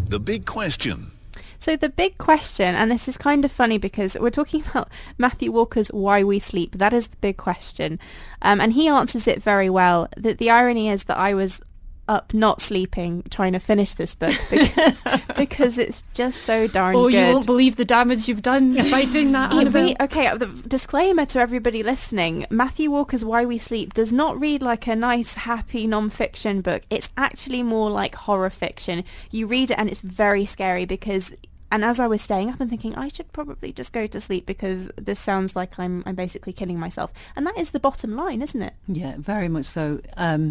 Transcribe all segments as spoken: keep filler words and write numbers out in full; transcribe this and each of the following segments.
The big question. So the big question, and this is kind of funny because we're talking about Matthew Walker's Why We Sleep. That is the big question. Um, and he answers it very well. The, the irony is that I was up not sleeping trying to finish this book because, because it's just so darn oh, good. You won't believe the damage you've done by doing that, Yeah, Annabelle. really, okay, the disclaimer to everybody listening, Matthew Walker's Why We Sleep does not read like a nice, happy non-fiction book. It's actually more like horror fiction. You read it and it's very scary because... And as I was staying up and thinking, I should probably just go to sleep because this sounds like I'm I'm basically killing myself. And that is the bottom line, isn't it? Yeah, very much so. Um,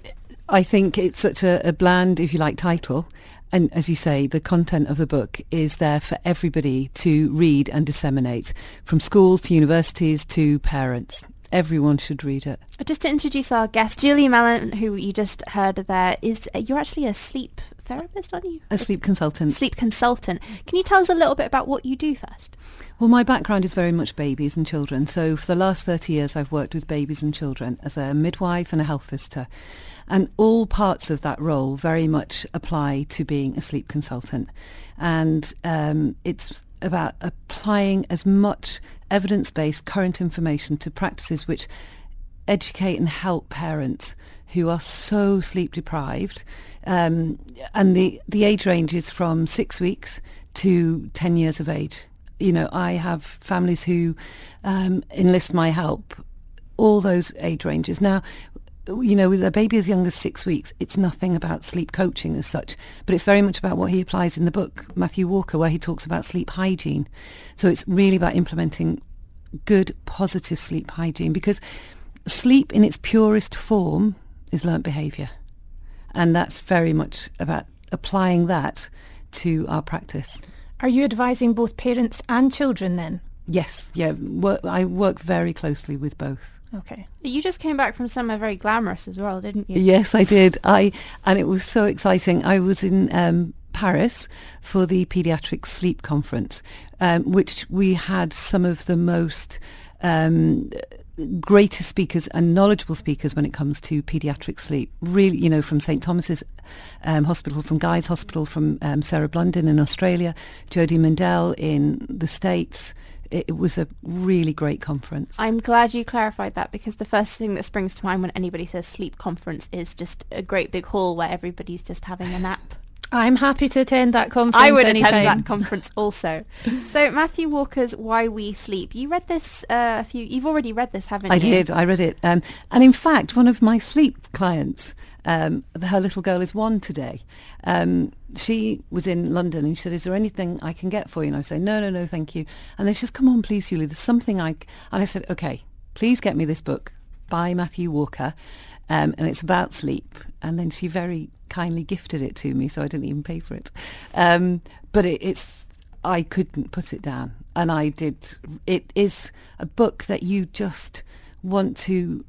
I think it's such a, a bland, if you like, title. And as you say, the content of the book is there for everybody to read and disseminate, from schools to universities to parents. Everyone should read it. Just to introduce our guest, Julie Mallon, who you just heard there, is you're actually a sleep therapist, aren't you? A sleep consultant. Sleep consultant. Can you tell us a little bit about what you do first? Well, my background is very much babies and children. So for the last thirty years, I've worked with babies and children as a midwife and a health visitor. And all parts of that role very much apply to being a sleep consultant. And um, it's about applying as much evidence-based current information to practices which educate and help parents who are so sleep deprived. Um, and the, the age range is from six weeks to ten years of age. You know, I have families who um, enlist my help, all those age ranges. Now, you know, with a baby as young as six weeks, it's nothing about sleep coaching as such, but it's very much about what he applies in the book, Matthew Walker, where he talks about sleep hygiene. So it's really about implementing good, positive sleep hygiene, because sleep in its purest form is learnt behaviour. And that's very much about applying that to our practice. Are you advising both parents and children then? Yes, yeah. Work, I work very closely with both. Okay. You just came back from somewhere very glamorous as well, didn't you? Yes, I did. I and it was so exciting. I was in um, Paris for the Paediatric Sleep Conference, um, which we had some of the most um, greatest speakers and knowledgeable speakers when it comes to paediatric sleep. Really, you know, from Saint Thomas's um, Hospital, from Guy's Hospital, from um, Sarah Blunden in Australia, Jodie Mendel in the States. It was a really great conference. I'm glad you clarified that, because the first thing that springs to mind when anybody says sleep conference is just a great big hall where everybody's just having a nap. I'm happy to attend that conference. I would anytime. attend that conference also. So Matthew Walker's Why We Sleep. You read this uh, a few. You've already read this, haven't I you? I did. I read it, um, and in fact, one of my sleep clients, um, her little girl is one today. Um, she was in London and she said, "Is there anything I can get for you?" And I said, "No, no, no, thank you." And then she says, "Come on, please, Julie. There's something I." C-. And I said, "Okay, please get me this book by Matthew Walker, um, and it's about sleep." And then she very kindly gifted it to me, so I didn't even pay for it. Um, but it, it's, I couldn't put it down, and I did. It is a book that you just want to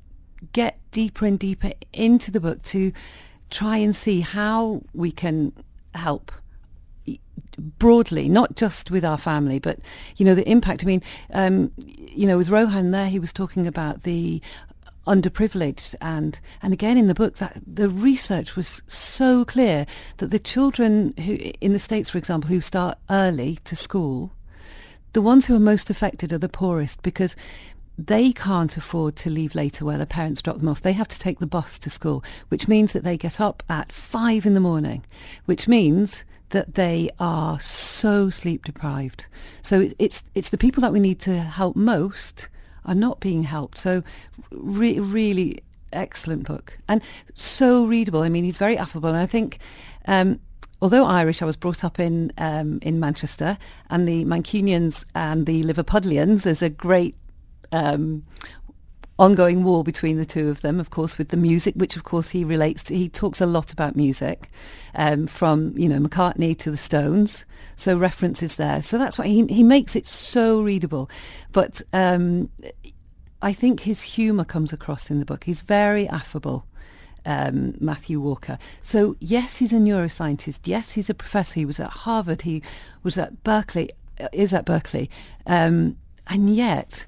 get deeper and deeper into the book to try and see how we can help broadly, not just with our family, but, you know, the impact. I mean, um, you know, with Rohan there, he was talking about the underprivileged, and and again in the book that the research was so clear that the children who in the States, for example, who start early to school, the ones who are most affected are the poorest, because they can't afford to leave later where their parents drop them off. They have to take the bus to school, which means that they get up at five in the morning, which means that they are so sleep deprived. So it's it's the people that we need to help most are not being helped. So re- really excellent book, and so readable. I mean, he's very affable, and I think um, although Irish, I was brought up in um, in Manchester, and the Mancunians and the Liverpudlians, there's a great um, ongoing war between the two of them, of course, with the music, which of course he relates to. He talks a lot about music, um, from, you know, McCartney to the Stones, so references there. So that's why he he makes it so readable. But um, I think his humour comes across in the book. He's very affable, um, Matthew Walker. So yes, he's a neuroscientist. Yes, he's a professor. He was at Harvard. He was at Berkeley, is at Berkeley. Um, and yet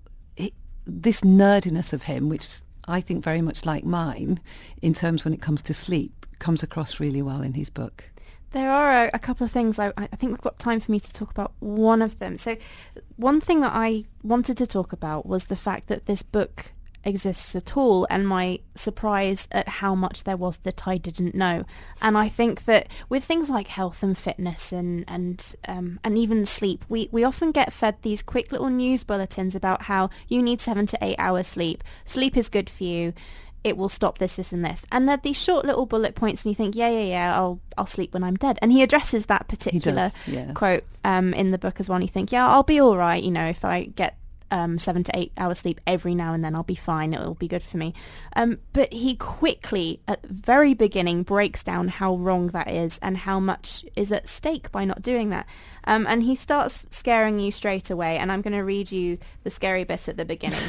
this nerdiness of him, which I think very much like mine in terms when it comes to sleep, comes across really well in his book. There are a, a couple of things. I, I think we've got time for me to talk about one of them. So one thing that I wanted to talk about was the fact that this book exists at all, and my surprise at how much there was that I didn't know. And I think that with things like health and fitness and and um, and even sleep, we, we often get fed these quick little news bulletins about how you need seven to eight hours sleep. Sleep is good for you. It will stop this, this and this. And they're these short little bullet points and you think, yeah, yeah, yeah, I'll I'll sleep when I'm dead. And he addresses that particular He does, yeah. quote um, in the book as well. And you think, yeah, I'll be all right, you know, if I get um, seven to eight hours sleep every now and then, I'll be fine. It'll be good for me. Um, but he quickly, at the very beginning, breaks down how wrong that is and how much is at stake by not doing that. Um, and he starts scaring you straight away. And I'm going to read you the scary bit at the beginning.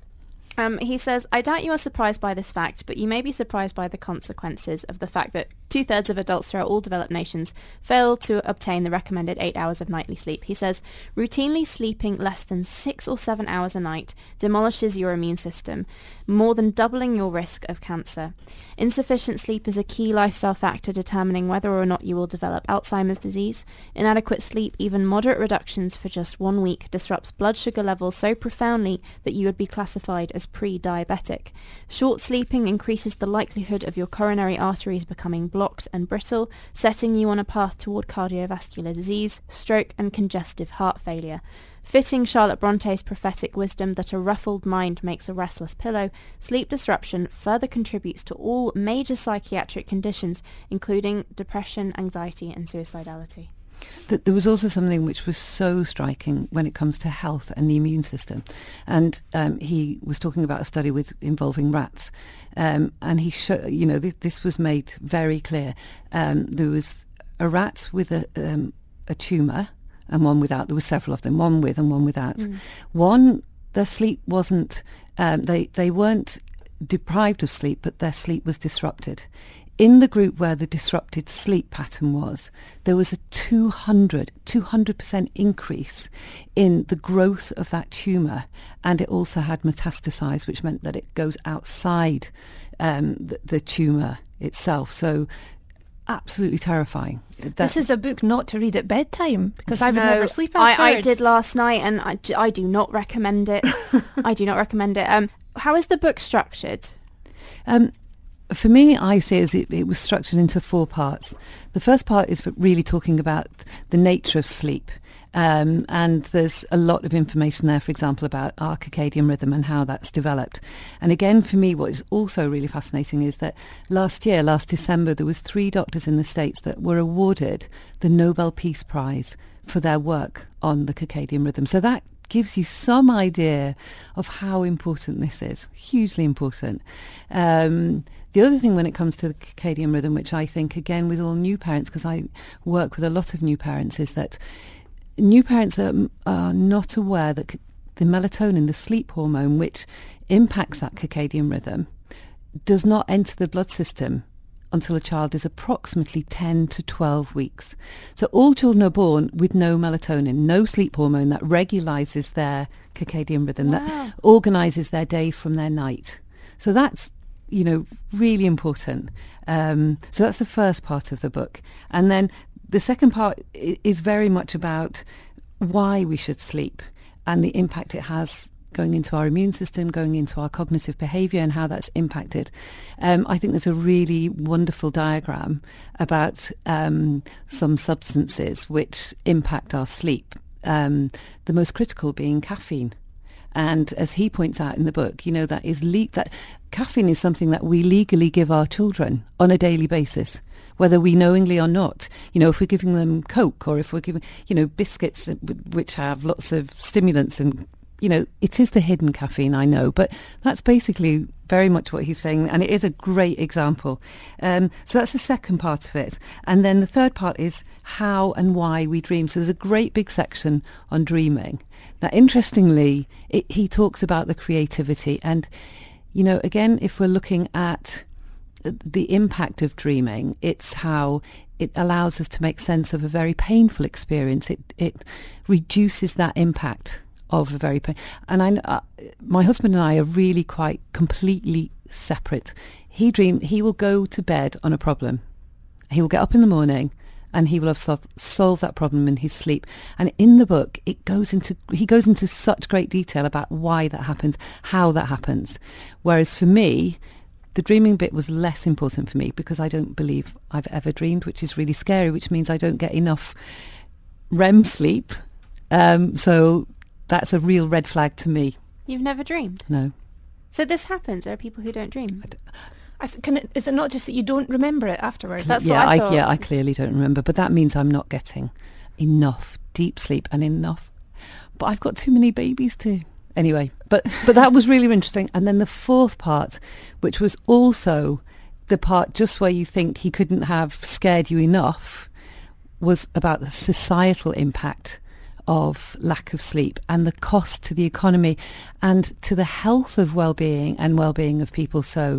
Um, he says, I doubt you are surprised by this fact, but you may be surprised by the consequences of the fact that two-thirds of adults throughout all developed nations fail to obtain the recommended eight hours of nightly sleep. He says, routinely sleeping less than six or seven hours a night demolishes your immune system, more than doubling your risk of cancer. Insufficient sleep is a key lifestyle factor determining whether or not you will develop Alzheimer's disease. Inadequate sleep, even moderate reductions for just one week, disrupts blood sugar levels so profoundly that you would be classified as pre-diabetic. Short sleeping increases the likelihood of your coronary arteries becoming blocked and brittle, setting you on a path toward cardiovascular disease, stroke and congestive heart failure. Fitting Charlotte Bronte's prophetic wisdom that a ruffled mind makes a restless pillow, sleep disruption further contributes to all major psychiatric conditions, including depression, anxiety and suicidality. That there was also something which was so striking when it comes to health and the immune system. And um, he was talking about a study with involving rats. Um, and he showed, you know, th- this was made very clear. Um, there was a rat with a, um, a tumour and one without. There were several of them, one with and one without. Mm. One, their sleep wasn't, um, they, they weren't deprived of sleep, but their sleep was disrupted. In the group where the disrupted sleep pattern was, there was a two hundred percent increase in the growth of that tumour, and it also had metastasized, which meant that it goes outside um, the, the tumour itself. So absolutely terrifying. That, this is a book not to read at bedtime, because I would no, never sleep I, afterwards. I did last night, and I, I do not recommend it. I do not recommend it. Um, how is the book structured? Um, For me, I see it as it, it was structured into four parts. The first part is really talking about the nature of sleep. Um, and there's a lot of information there, for example, about our circadian rhythm and how that's developed. And again, for me, what is also really fascinating is that last year, last December, there was three doctors in the States that were awarded the Nobel Peace Prize for their work on the circadian rhythm. So that gives you some idea of how important this is. Hugely important. Um, the other thing when it comes to the circadian rhythm, which I think, again, with all new parents, because I work with a lot of new parents, is that new parents are, are not aware that c- the melatonin, the sleep hormone, which impacts that circadian rhythm, does not enter the blood system until a child is approximately ten to twelve weeks. So all children are born with no melatonin, no sleep hormone that regularizes their circadian rhythm, wow. that organizes their day from their night. So that's, you know, really important. Um, so that's the first part of the book. And then the second part I- is very much about why we should sleep and the impact it has going into our immune system, going into our cognitive behaviour and how that's impacted. Um, I think there's a really wonderful diagram about um, some substances which impact our sleep, um, the most critical being caffeine. And as he points out in the book, you know, that is le- that caffeine is something that we legally give our children on a daily basis, whether we knowingly or not. You know, if we're giving them Coke or if we're giving, you know, biscuits which have lots of stimulants and, you know, it is the hidden caffeine, I know, but that's basically very much what he's saying, and it is a great example. Um, so that's the second part of it. And then the third part is how and why we dream. So there's a great big section on dreaming. Now, interestingly, it, he talks about the creativity. And, you know, again, if we're looking at the impact of dreaming, it's how it allows us to make sense of a very painful experience. It, it reduces that impact of a very pain. And I, uh, my husband and I are really quite completely separate. He dream he will go to bed on a problem. He will get up in the morning and he will have sol- solved that problem in his sleep. And in the book, it goes into he goes into such great detail about why that happens, how that happens. Whereas for me, the dreaming bit was less important for me because I don't believe I've ever dreamed, which is really scary, which means I don't get enough R E M sleep. Um, so that's a real red flag to me. You've never dreamed? No. So this happens. There are people who don't dream. I don't, I f- can it, is it not just that you don't remember it afterwards? That's yeah, what I thought. yeah, I clearly don't remember, but that means I'm not getting enough deep sleep and enough. But I've got too many babies too. Anyway, but but that was really interesting. And then the fourth part, which was also the part just where you think he couldn't have scared you enough, was about the societal impact of lack of sleep and the cost to the economy and to the health of well-being and well-being of people. So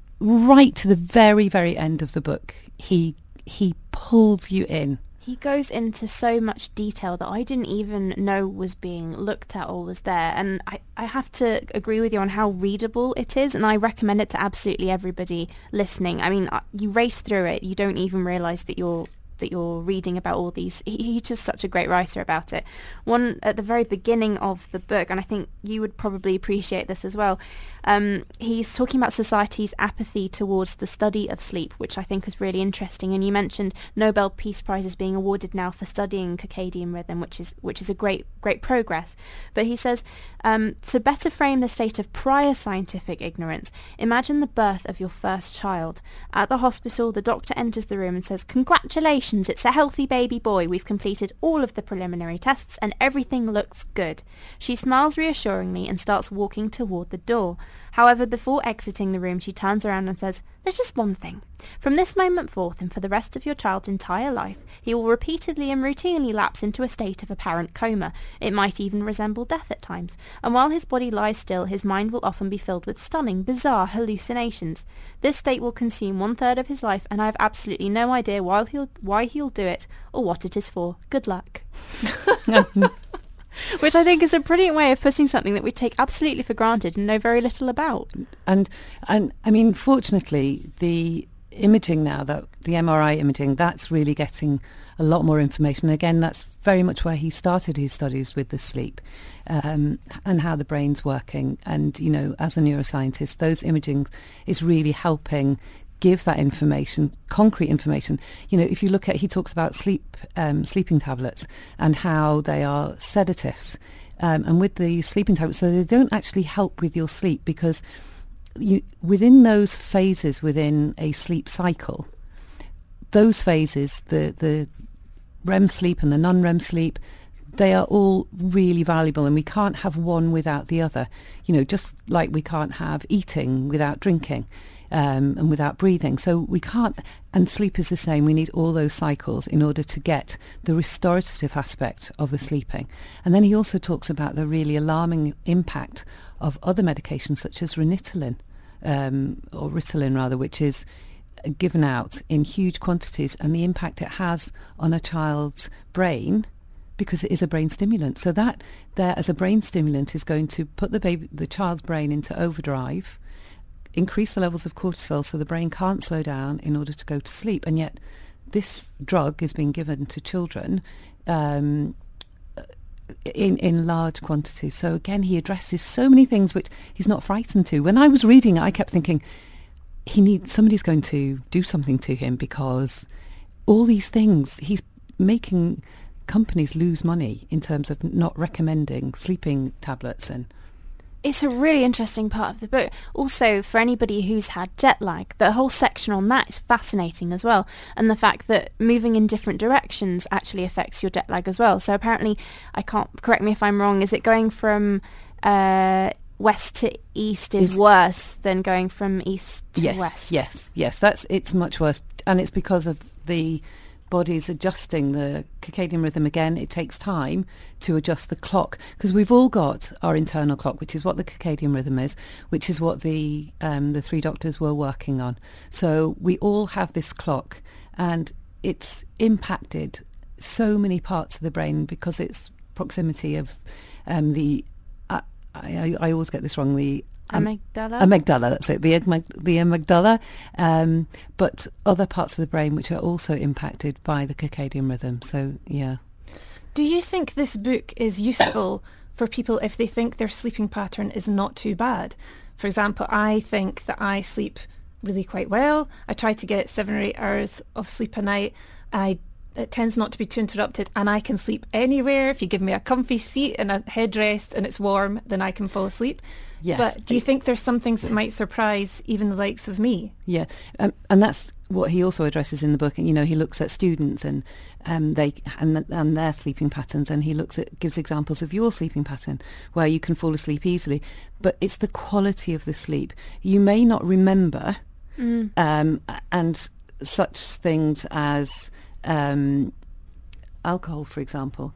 right to the very, very end of the book, he he pulls you in. He goes into so much detail that I didn't even know was being looked at or was there. And I, I have to agree with you on how readable it is, and I recommend it to absolutely everybody listening. I mean, uh, you race through it, you don't even realise that you're that you're reading about all these. He, he's just such a great writer about it. One at the very beginning of the book, and I think you would probably appreciate this as well, um, he's talking about society's apathy towards the study of sleep, which I think is really interesting. And you mentioned Nobel Peace Prizes being awarded now for studying circadian rhythm, which is which is a great great progress. But he says, um, to better frame the state of prior scientific ignorance, imagine the birth of your first child. At the hospital, the doctor enters the room and says, "Congratulations, it's a healthy baby boy. We've completed all of the preliminary tests and everything looks good." She smiles reassuringly and starts walking toward the door. However, before exiting the room, she turns around and says, "There's just one thing. From this moment forth and for the rest of your child's entire life, he will repeatedly and routinely lapse into a state of apparent coma. It might even resemble death at times. And while his body lies still, his mind will often be filled with stunning, bizarre hallucinations. This state will consume one third of his life, and I have absolutely no idea why he'll, why he'll do it or what it is for. Good luck." Which I think is a brilliant way of putting something that we take absolutely for granted and know very little about. And and I mean, fortunately, the imaging now, that the M R I imaging, that's really getting a lot more information. Again, that's very much where he started his studies with the sleep um, and how the brain's working. And, you know, as a neuroscientist, those imaging is really helping give that information, concrete information. You know, if you look at, he talks about sleep, um, sleeping tablets and how they are sedatives. Um, and with the sleeping tablets, so they don't actually help with your sleep because you, within those phases within a sleep cycle, those phases, the, the R E M sleep and the non-R E M sleep, they are all really valuable, and we can't have one without the other. You know, just like we can't have eating without drinking. Um, and without breathing. So we can't, and sleep is the same. We need all those cycles in order to get the restorative aspect of the sleeping. And then he also talks about the really alarming impact of other medications such as Ranitidine, um, or Ritalin rather, which is given out in huge quantities, and the impact it has on a child's brain because it is a brain stimulant. So that there as a brain stimulant is going to put the baby, the child's brain into overdrive, increase the levels of cortisol so the brain can't slow down in order to go to sleep. And yet this drug is being given to children um, in, in large quantities. So again, he addresses so many things which he's not frightened to. When I was reading it, I kept thinking, he needs, somebody's going to do something to him because all these things, he's making companies lose money in terms of not recommending sleeping tablets. And it's a really interesting part of the book. Also, for anybody who's had jet lag, the whole section on that is fascinating as well. And the fact that moving in different directions actually affects your jet lag as well. So apparently, I can't, correct me if I'm wrong, is it going from uh, west to east is, is worse than going from east to yes, west? Yes, yes, that's, it's much worse. And it's because of the body's adjusting the circadian rhythm again. It takes time to adjust the clock because we've all got our internal clock, which is what the circadian rhythm is, which is what the um, the three doctors were working on. So we all have this clock, and it's impacted so many parts of the brain because it's proximity of um, the uh, I, I always get this wrong, the Um, Amygdala? Amygdala, that's it, the, amyg- the amygdala, um, but other parts of the brain which are also impacted by the circadian rhythm. So, yeah. Do you think this book is useful for people if they think their sleeping pattern is not too bad? For example, I think that I sleep really quite well. I try to get seven or eight hours of sleep a night. I It tends not to be too interrupted, and I can sleep anywhere. If you give me a comfy seat and a headrest and it's warm, then I can fall asleep. Yes. But do you think there's some things that might surprise even the likes of me? Yeah, um, and that's what he also addresses in the book. And you know, he looks at students and um, they and and their sleeping patterns, and he looks at gives examples of your sleeping pattern where you can fall asleep easily. But it's the quality of the sleep. You may not remember, mm. um, and such things as um, alcohol, for example.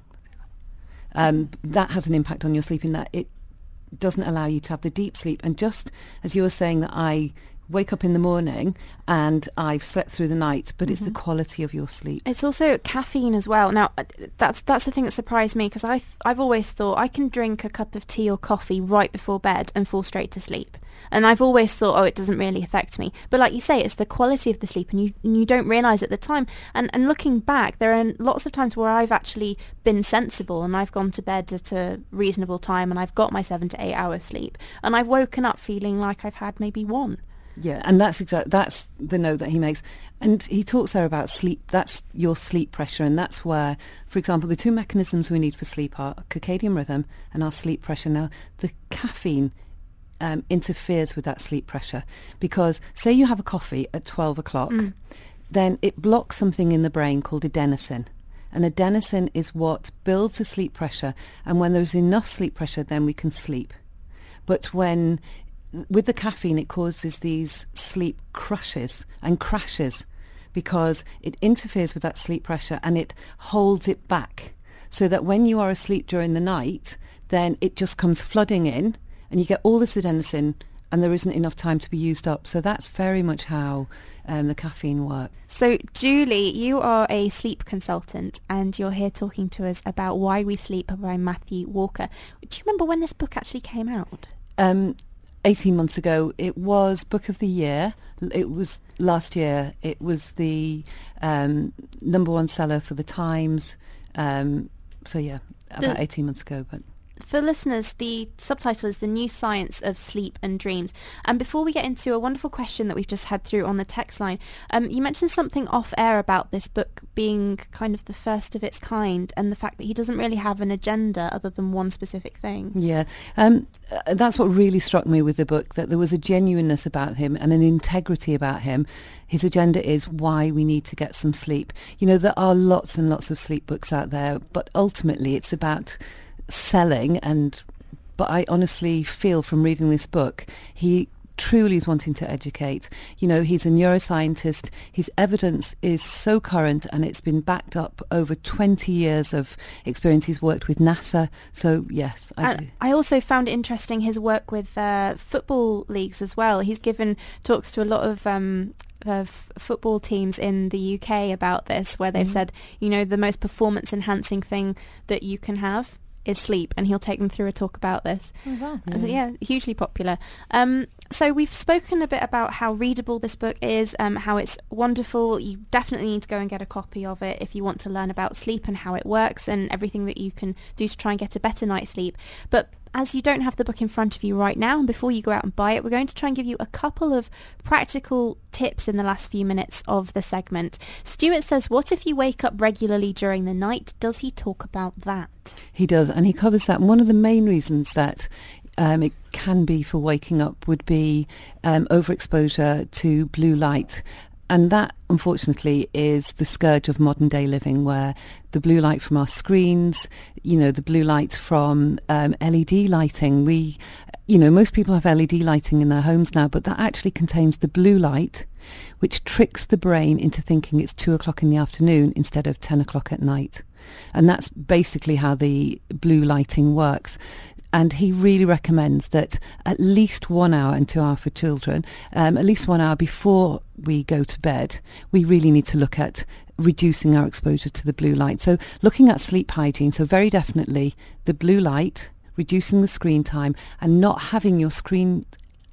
Um, that has an impact on your sleep in that it doesn't allow you to have the deep sleep. And just as you were saying that I wake up in the morning and I've slept through the night, but mm-hmm. it's the quality of your sleep. It's also caffeine as well. Now, that's that's the thing that surprised me, because I've, I've always thought I can drink a cup of tea or coffee right before bed and fall straight to sleep. And I've always thought, oh, it doesn't really affect me. But like you say, it's the quality of the sleep, and you and you don't realise at the time. And, and looking back, there are lots of times where I've actually been sensible and I've gone to bed at a reasonable time and I've got my seven to eight hours sleep. And I've woken up feeling like I've had maybe one. Yeah, and that's exact. That's the note that he makes, and he talks there about sleep. That's your sleep pressure, and that's where, for example, the two mechanisms we need for sleep are circadian rhythm and our sleep pressure. Now, the caffeine um, interferes with that sleep pressure because, say, you have a coffee at twelve o'clock, mm. then it blocks something in the brain called adenosine. And adenosine is what builds the sleep pressure, and when there's enough sleep pressure, then we can sleep. But when with the caffeine, it causes these sleep crushes and crashes because it interferes with that sleep pressure and it holds it back, so that when you are asleep during the night, then it just comes flooding in and you get all this adenosine and there isn't enough time to be used up. So that's very much how um, the caffeine works. So, Julie, you are a sleep consultant and you're here talking to us about Why We Sleep by Matthew Walker. Do you remember when this book actually came out? Um, eighteen months ago. It was Book of the Year. It was last year. It was the um, number one seller for the Times. Um, so yeah, about the, eighteen months ago. But for listeners, the subtitle is The New Science of Sleep and Dreams. And before we get into a wonderful question that we've just had through on the text line, um, you mentioned something off air about this book being kind of the first of its kind, and the fact that he doesn't really have an agenda other than one specific thing. Yeah, um, uh, that's what really struck me with the book, that there was a genuineness about him and an integrity about him. His agenda is why we need to get some sleep. You know, there are lots and lots of sleep books out there, but ultimately it's about selling. And but I honestly feel from reading this book, he truly is wanting to educate. You know, he's a neuroscientist. His evidence is so current and it's been backed up over twenty years of experience. He's worked with NASA. So yes, I do. I also found interesting his work with uh, football leagues as well. He's given talks to a lot of um of football teams in the U K about this, where they've mm-hmm. said, you know, the most performance enhancing thing that you can have is sleep, and he'll take them through a talk about this. Oh, wow. Yeah. So, yeah, hugely popular. Um, so we've spoken a bit about how readable this book is, um, how it's wonderful. You definitely need to go and get a copy of it if you want to learn about sleep and how it works and everything that you can do to try and get a better night's sleep. But as you don't have the book in front of you right now, and before you go out and buy it, we're going to try and give you a couple of practical tips in the last few minutes of the segment. Stuart says, what if you wake up regularly during the night? Does he talk about that? He does, and he covers that. And one of the main reasons that um, it can be for waking up would be um, overexposure to blue light. And that, unfortunately, is the scourge of modern day living, where the blue light from our screens, you know, the blue light from um, L E D lighting. We, you know, most people have L E D lighting in their homes now, but that actually contains the blue light, which tricks the brain into thinking it's two o'clock in the afternoon instead of ten o'clock at night. And that's basically how the blue lighting works. And he really recommends that at least one hour, and two hours for children, um, at least one hour before we go to bed, we really need to look at reducing our exposure to the blue light. So looking at sleep hygiene, so very definitely the blue light, reducing the screen time, and not having your screen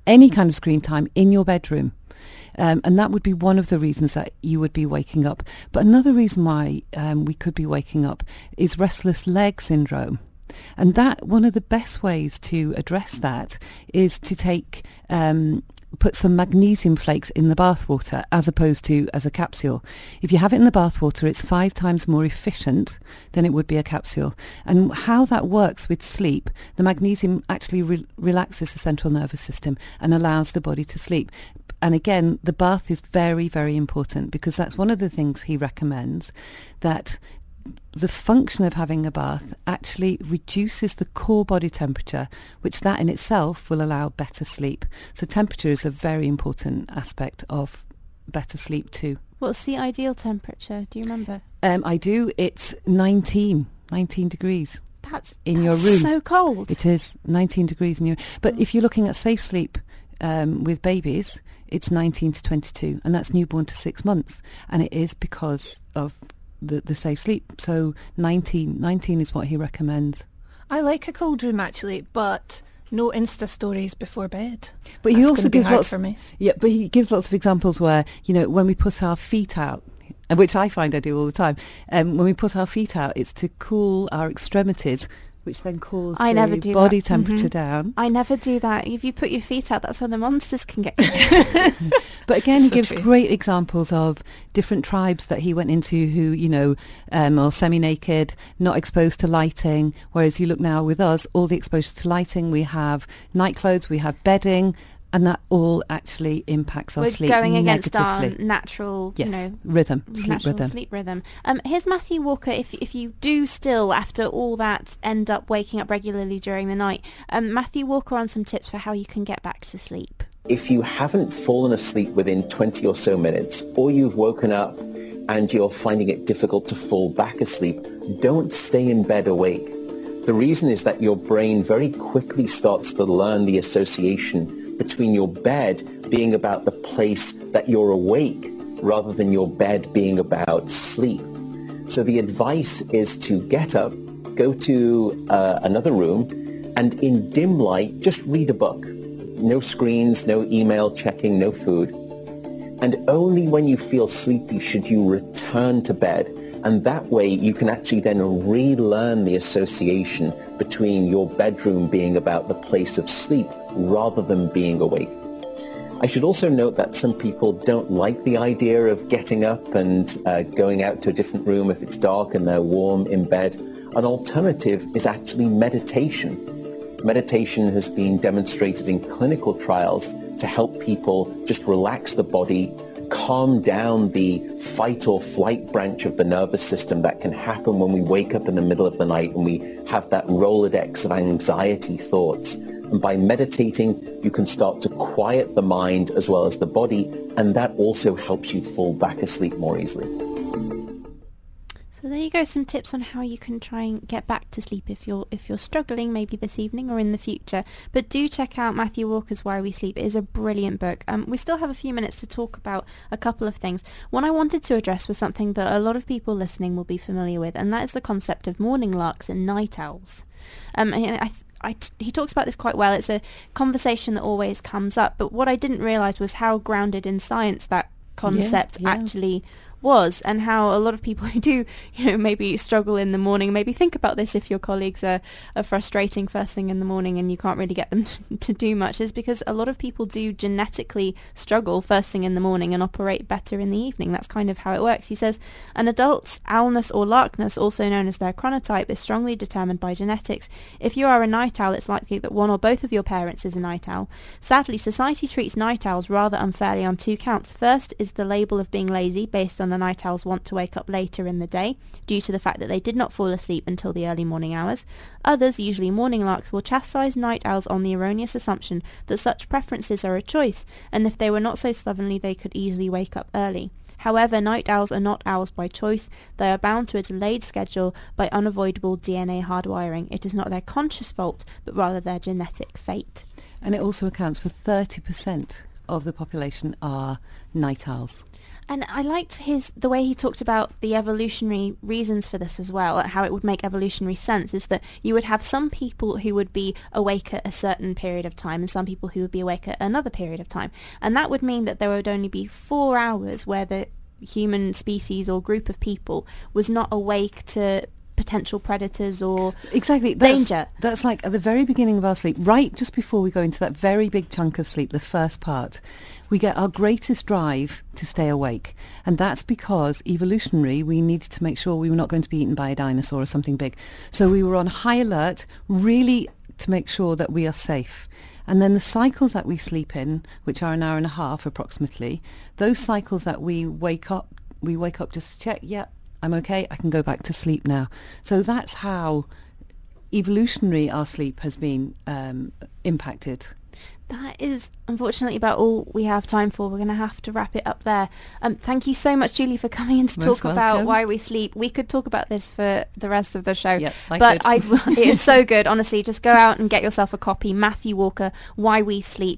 any kind of screen time in your bedroom. Um, and that would be one of the reasons that you would be waking up. But another reason why um, we could be waking up is restless leg syndrome. And that one of the best ways to address that is to take um, put some magnesium flakes in the bath water as opposed to as a capsule. If you have it in the bath water, it's five times more efficient than it would be a capsule. And how that works with sleep, the magnesium actually re- relaxes the central nervous system and allows the body to sleep. And again, the bath is very, very important, because that's one of the things he recommends, that the function of having a bath actually reduces the core body temperature, which that in itself will allow better sleep. So temperature is a very important aspect of better sleep too. What's the ideal temperature? Do you remember? Um, I do. It's nineteen, nineteen degrees. That's in that's your room. So cold. It is nineteen degrees in your. But mm. if you're looking at safe sleep um, with babies, it's nineteen to twenty-two, and that's newborn to six months, and it is because of the the safe sleep. So nineteen, nineteen is what he recommends. I like a cold room actually, but no Insta stories before bed. But he also gives lots for me. Yeah, but he gives lots of examples where, you know, when we put our feet out, which I find I do all the time, um, when we put our feet out, it's to cool our extremities, which then cools I the never do body that. temperature mm-hmm. down. I never do that. If you put your feet out, that's when the monsters can get you. But again, he So gives true. great examples of different tribes that he went into who, you know, um, are semi-naked, not exposed to lighting, whereas you look now with us, all the exposure to lighting, we have night clothes, we have bedding, and that all actually impacts our We're sleep going against our negatively. natural, Yes, you know, rhythm, sleep natural rhythm. sleep rhythm. Um, here's Matthew Walker. If if you do still, after all that, end up waking up regularly during the night, um, Matthew Walker on some tips for how you can get back to sleep. If you haven't fallen asleep within twenty or so minutes, or you've woken up and you're finding it difficult to fall back asleep, don't stay in bed awake. The reason is that your brain very quickly starts to learn the association between your bed being about the place that you're awake rather than your bed being about sleep. So the advice is to get up, go to uh, another room, and in dim light, just read a book. No screens, no email checking, no food. And only when you feel sleepy should you return to bed. And that way you can actually then relearn the association between your bedroom being about the place of sleep rather than being awake. I should also note that some people don't like the idea of getting up and uh, going out to a different room if it's dark and they're warm in bed. An alternative is actually meditation. Meditation has been demonstrated in clinical trials to help people just relax the body, calm down the fight or flight branch of the nervous system that can happen when we wake up in the middle of the night and we have that Rolodex of anxiety thoughts. And by meditating, you can start to quiet the mind as well as the body, and that also helps you fall back asleep more easily. So there you go, some tips on how you can try and get back to sleep if you're if you're struggling, maybe this evening or in the future. But do check out Matthew Walker's Why We Sleep. It is a brilliant book. Um, we still have a few minutes to talk about a couple of things. One I wanted to address was something that a lot of people listening will be familiar with, and that is the concept of morning larks and night owls. Um, and I, I t- he talks about this quite well. It's a conversation that always comes up, but what I didn't realise was how grounded in science that concept yeah, yeah. actually was, and how a lot of people who do, you know, maybe struggle in the morning, maybe think about this if your colleagues are, are frustrating first thing in the morning and you can't really get them to, to do much, is because a lot of people do genetically struggle first thing in the morning and operate better in the evening. That's kind of how it works. He says, an adult's owlness or larkness, also known as their chronotype, is strongly determined by genetics. If you are a night owl, it's likely that one or both of your parents is a night owl. Sadly, society treats night owls rather unfairly on two counts. First is the label of being lazy, based on the night owls want to wake up later in the day due to the fact that they did not fall asleep until the early morning hours. Others, usually morning larks, will chastise night owls on the erroneous assumption that such preferences are a choice, and if they were not so slovenly they could easily wake up early. However, night owls are not owls by choice. They are bound to a delayed schedule by unavoidable D N A hardwiring. It is not their conscious fault, but rather their genetic fate. And it also accounts for thirty percent of the population are night owls. And I liked his the way he talked about the evolutionary reasons for this as well, how it would make evolutionary sense, is that you would have some people who would be awake at a certain period of time and some people who would be awake at another period of time. And that would mean that there would only be four hours where the human species or group of people was not awake to potential predators or exactly that's, danger. That's like at the very beginning of our sleep, right just before we go into that very big chunk of sleep, the first part, we get our greatest drive to stay awake. And that's because evolutionary, we needed to make sure we were not going to be eaten by a dinosaur or something big. So we were on high alert, really to make sure that we are safe. And then the cycles that we sleep in, which are an hour and a half approximately, those cycles that we wake up, we wake up just to check, yeah, I'm okay, I can go back to sleep now. So that's how evolutionary our sleep has been um, impacted. That is unfortunately about all we have time for. We're going to have to wrap it up there. Um, thank you so much, Julie, for coming in to Most talk about welcome. why we sleep. We could talk about this for the rest of the show, Yep, I but could. I, it is so good, honestly. Just go out and get yourself a copy. Matthew Walker, Why We Sleep.